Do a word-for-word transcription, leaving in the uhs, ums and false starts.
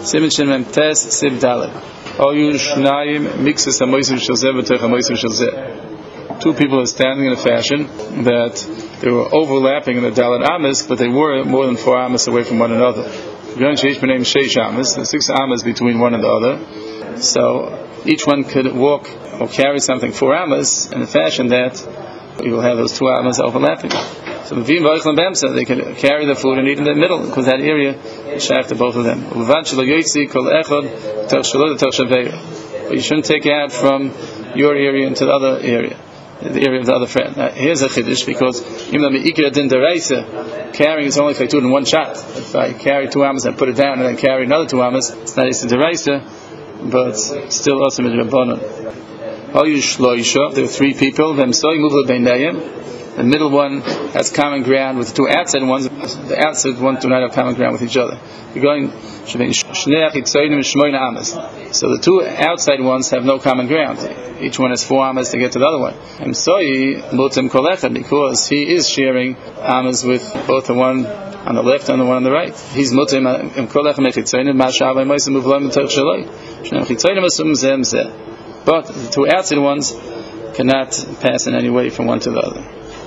Simin Shin Mem Tes Sib Dalet. Oyu Shnayim Mixes HaMoisim Shel Zeh V'Tech HaMoisim Shel Zeh. Two people are standing in a fashion that they were overlapping in the Dalet Amas, but they were more than four Amas away from one another. Sheish Amas, the six Amas between one and the other. So each one could walk or carry something four Amas in a fashion that you will have those two Amas overlapping. So they can carry the food and eat in the middle, because that area is shaykh to both of them. But you shouldn't take it out from your area into the other area, the area of the other friend. Now, here's a chiddush, because even though me'ikra din deraisa, carrying is only if I do it in one shot. If I carry two amas and put it down and then carry another two amas, it's not isra deraisa, but still also midrabanan. There are three people. The middle one has common ground with the two outside ones. The outside ones do not have common ground with each other. You're going. So the two outside ones have no common ground. Each one has four amas to get to the other one. And so because he is sharing amas with both the one on the left and the one on the right. He's mutim but the two outside ones cannot pass in any way from one to the other.